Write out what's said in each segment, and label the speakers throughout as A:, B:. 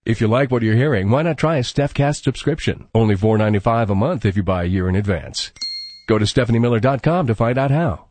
A: If you like what you're hearing, why not try a StephCast subscription? Only $4.95 a month if you buy a year in advance. Go to StephanieMiller.com to find out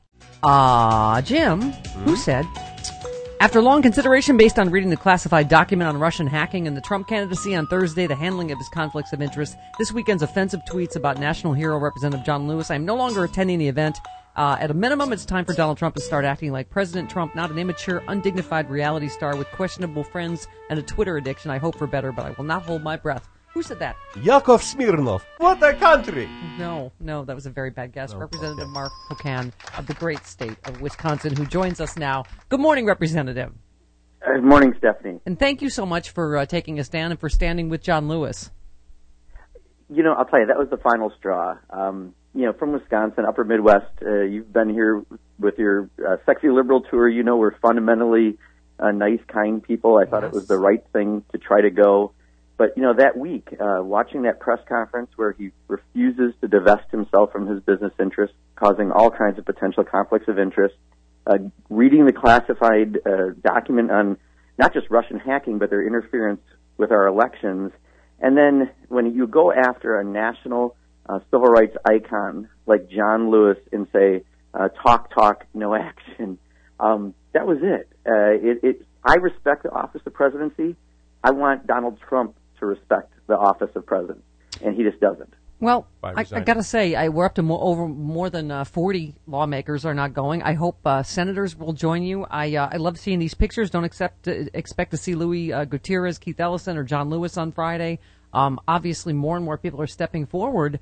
A: how.
B: Jim, who said, after long consideration based on reading the classified document on Russian hacking and the Trump candidacy on Thursday, the handling of his conflicts of interest, this weekend's offensive tweets about national hero Representative John Lewis, I'm no longer attending the event. At a minimum, it's time for Donald Trump to start acting like President Trump, not an immature, undignified reality star with questionable friends and a Twitter addiction. I hope for better, but I will not hold my breath. Who said that?
C: Yakov Smirnov. What a country!
B: No, that was a very bad guess. Representative Mark Pocan of the great state of Wisconsin, who joins us now. Good morning, Representative.
D: Good morning, Stephanie.
B: And thank you so much for taking a stand and for standing with John Lewis.
D: You know, I'll tell you, that was the final straw. From Wisconsin, upper Midwest, you've been here with your sexy liberal tour. You know we're fundamentally nice, kind people. I thought it was the right thing to try to go. But, that week, watching that press conference where he refuses to divest himself from his business interests, causing all kinds of potential conflicts of interest, reading the classified document on not just Russian hacking, but their interference with our elections, and then when you go after a national civil rights icon like John Lewis and say, talk, no action, that was it. I respect the office of presidency. I want Donald Trump to respect the office of president, and he just doesn't.
B: Well, I got to say, we're up to more than 40 lawmakers are not going. I hope senators will join you. I love seeing these pictures. Don't expect to see Louis Gutierrez, Keith Ellison, or John Lewis on Friday. Obviously, more and more people are stepping forward.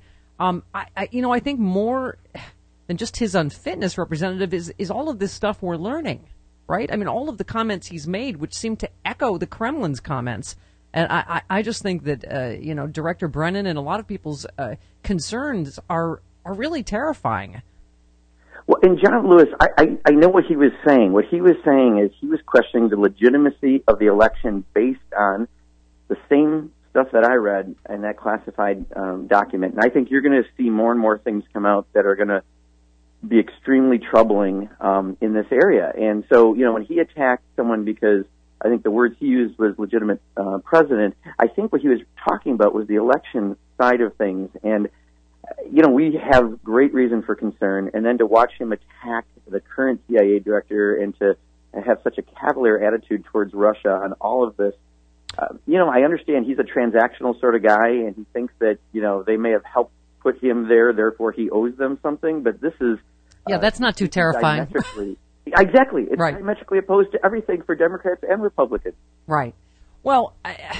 B: I think more than just his unfitness, Representative, is all of this stuff we're learning, right? I mean, all of the comments he's made, which seem to echo the Kremlin's comments. And I just think that, Director Brennan and a lot of people's concerns are really terrifying.
D: Well, and John Lewis, I know what he was saying. What he was saying is he was questioning the legitimacy of the election based on the same stuff that I read in that classified document. And I think you're going to see more and more things come out that are going to be extremely troubling in this area. And so, when he attacked someone because I think the words he used was legitimate president, I think what he was talking about was the election side of things. And, we have great reason for concern. And then to watch him attack the current CIA director and to have such a cavalier attitude towards Russia on all of this, I understand he's a transactional sort of guy, and he thinks that, they may have helped put him there, therefore he owes them something. But this is...
B: that's not too terrifying.
D: Exactly. It's diametrically opposed to everything for Democrats and Republicans.
B: Right. Well,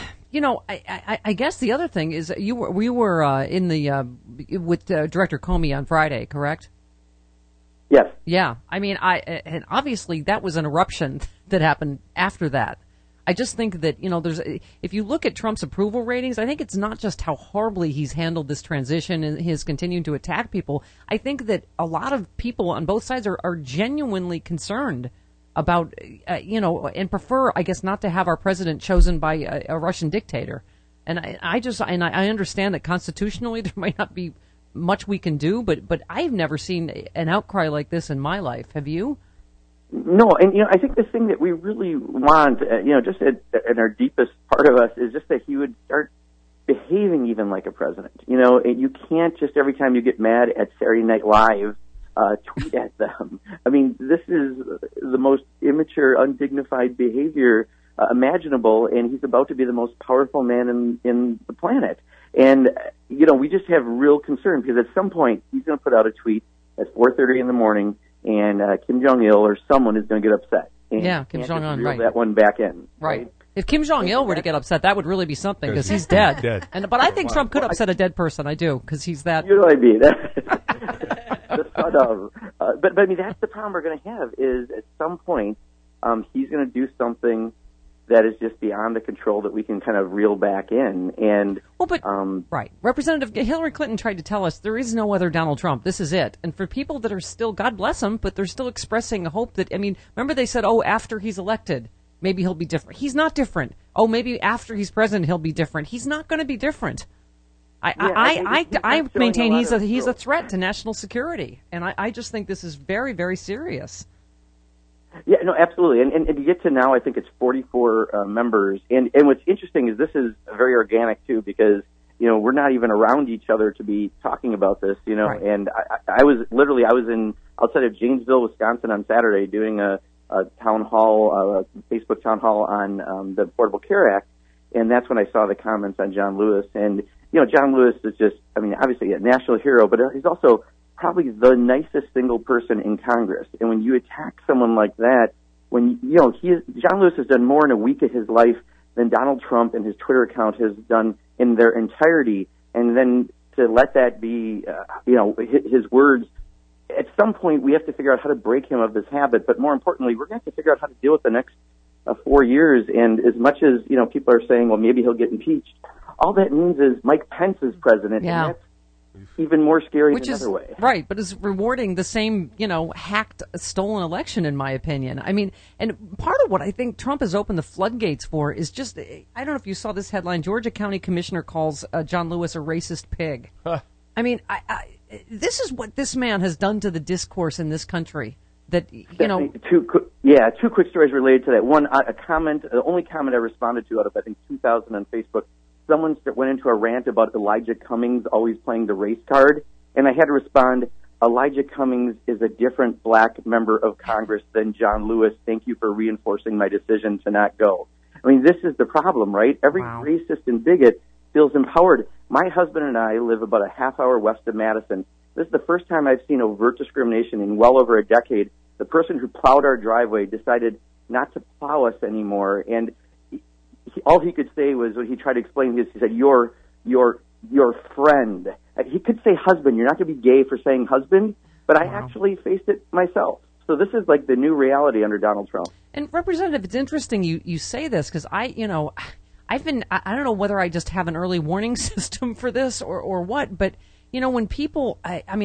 B: I guess the other thing is we were in the with Director Comey on Friday, correct?
D: Yes.
B: Yeah. I mean, and obviously that was an eruption that happened after that. I just think that, if you look at Trump's approval ratings, I think it's not just how horribly he's handled this transition and his continuing to attack people. I think that a lot of people on both sides are genuinely concerned about, and prefer, I guess, not to have our president chosen by a Russian dictator. And I understand that constitutionally there might not be much we can do, but I've never seen an outcry like this in my life. Have you?
D: No, and I think the thing that we really want, just in our deepest part of us, is just that he would start behaving even like a president. You can't just every time you get mad at Saturday Night Live, tweet at them. I mean, this is the most immature, undignified behavior imaginable, and he's about to be the most powerful man in the planet. And we just have real concern because at some point he's going to put out a tweet at 4:30 in the morning. And Kim Jong-il or someone is going to get upset. And
B: Kim Jong-un,
D: right. That one back in.
B: Right. If Kim Jong-il were to get upset, that would really be something because he's dead. But I think Trump could upset a dead person. I do because he's that.
D: You know what I mean? The son of. But I mean, that's the problem we're going to have is at some point he's going to do something that is just beyond the control that we can kind of reel back in. And
B: right. Representative Hillary Clinton tried to tell us there is no other Donald Trump. This is it. And for people that are still, God bless them, but they're still expressing a hope that, remember they said, after he's elected, maybe he'll be different. He's not different. Maybe after he's president, he'll be different. He's not going to be different. I maintain he's a threat to national security. And I just think this is very, very serious.
D: Yeah, no, absolutely. And to get to now, I think it's 44 members. And what's interesting is this is very organic, too, because, we're not even around each other to be talking about this,
B: Right.
D: And I was outside of Janesville, Wisconsin on Saturday doing a town hall, a Facebook town hall on the Affordable Care Act. And that's when I saw the comments on John Lewis. And, John Lewis is just, obviously a national hero, but he's also probably the nicest single person in Congress. And when you attack someone like that, John Lewis has done more in a week of his life than Donald Trump and his Twitter account has done in their entirety. And then to let that be, his words, at some point we have to figure out how to break him of this habit. But more importantly, we're going to have to figure out how to deal with the next 4 years. And as much as, people are saying, well, maybe he'll get impeached, all that means is Mike Pence is president.
B: Yeah.
D: And that's even more scary
B: Which
D: in
B: is,
D: another way.
B: Right, but is rewarding the same, hacked, stolen election, in my opinion. And part of what I think Trump has opened the floodgates for is just, I don't know if you saw this headline, Georgia County Commissioner calls John Lewis a racist pig. Huh. This is what this man has done to the discourse in this country. That,
D: Two quick stories related to that. One, a comment, the only comment I responded to out of, I think, 2,000 on Facebook, someone went into a rant about Elijah Cummings always playing the race card, and I had to respond, Elijah Cummings is a different black member of Congress than John Lewis. Thank you for reinforcing my decision to not go. This is the problem, right? Every racist and bigot feels empowered. My husband and I live about a half hour west of Madison. This is the first time I've seen overt discrimination in well over a decade. The person who plowed our driveway decided not to plow us anymore, and all he could say was, when he tried to explain this, he said, your friend. He could say husband. You're not going to be gay for saying husband, but I actually faced it myself. So this is like the new reality under Donald Trump.
B: And Representative, it's interesting you say this, because I don't know whether I just have an early warning system for this or what, but when people, I'm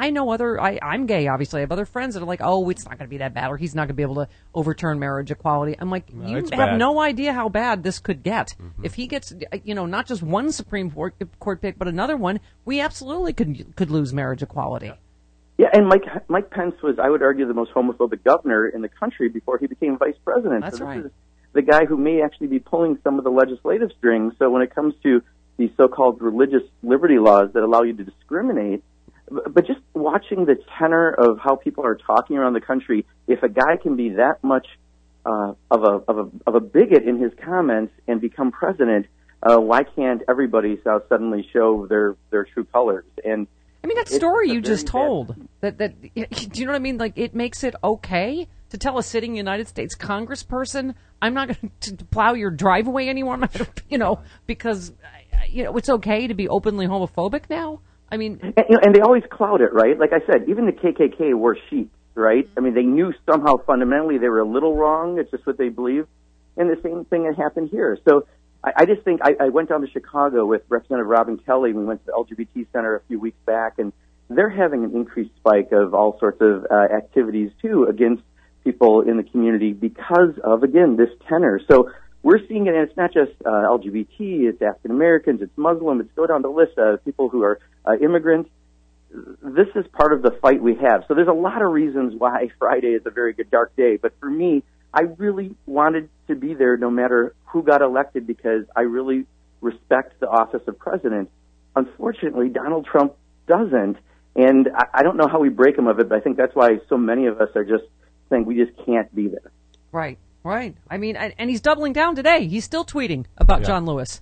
B: gay, obviously. I have other friends that are like, oh, it's not going to be that bad, or he's not going to be able to overturn marriage equality. I'm like, you have
A: bad.
B: no idea how bad this could get. Mm-hmm. If he gets, not just one Supreme Court pick, but another one, we absolutely could lose marriage equality.
D: Yeah, and Mike Pence was, I would argue, the most homophobic governor in the country before he became vice president.
B: That's
D: so this
B: right.
D: is the guy who may actually be pulling some of the legislative strings. So when it comes to these so-called religious liberty laws that allow you to discriminate, but just watching the tenor of how people are talking around the country, if a guy can be that much of a bigot in his comments and become president, why can't everybody suddenly show their true colors? And
B: that story you just told, that do you know what I mean? Like, it makes it okay to tell a sitting United States congressperson, I'm not going to plow your driveway anymore, because it's okay to be openly homophobic now? And
D: they always cloud it, right? Like I said, even the KKK wore sheets, right? They knew somehow fundamentally they were a little wrong. It's just what they believed. And the same thing had happened here. So I just think I went down to Chicago with Representative Robin Kelly. We went to the LGBT Center a few weeks back, and they're having an increased spike of all sorts of activities, too, against people in the community because of, again, this tenor. So we're seeing it, and it's not just LGBT, it's African Americans, it's Muslim, it's go down the list of people who are immigrants. This is part of the fight we have. So there's a lot of reasons why Friday is a very good dark day, but for me, I really wanted to be there no matter who got elected because I really respect the office of president. Unfortunately, Donald Trump doesn't, and I don't know how we break him of it, but I think that's why so many of us are just saying we just can't be there.
B: Right. And he's doubling down today. He's still tweeting about John Lewis.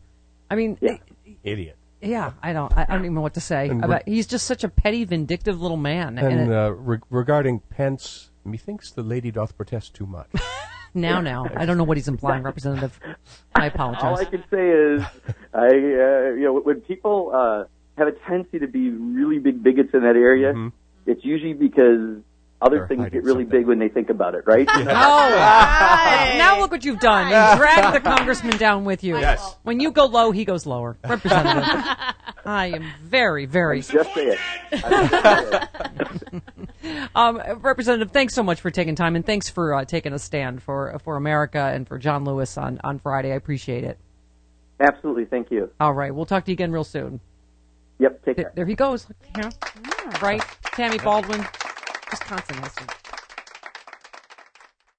A: Idiot.
B: Yeah, I don't even know what to say. He's just such a petty, vindictive little man.
A: And regarding Pence, methinks the lady doth protest too much.
B: Now. I don't know what he's implying, Representative. I apologize.
D: All I can say is, when people have a tendency to be really big bigots in that area, it's usually because other things get really big when they think about it, right?
B: Now look what you've done. You dragged the congressman down with you.
A: Yes.
B: When you go low, he goes lower. Representative, I am very, very...
D: Just say it.
B: Representative, thanks so much for taking time, and thanks for taking a stand for America and for John Lewis on Friday. I appreciate it.
D: Absolutely. Thank you.
B: All right. We'll talk to you again real soon.
D: Yep. Take care.
B: There he goes. Right. Tammy Baldwin. Wisconsin, listen.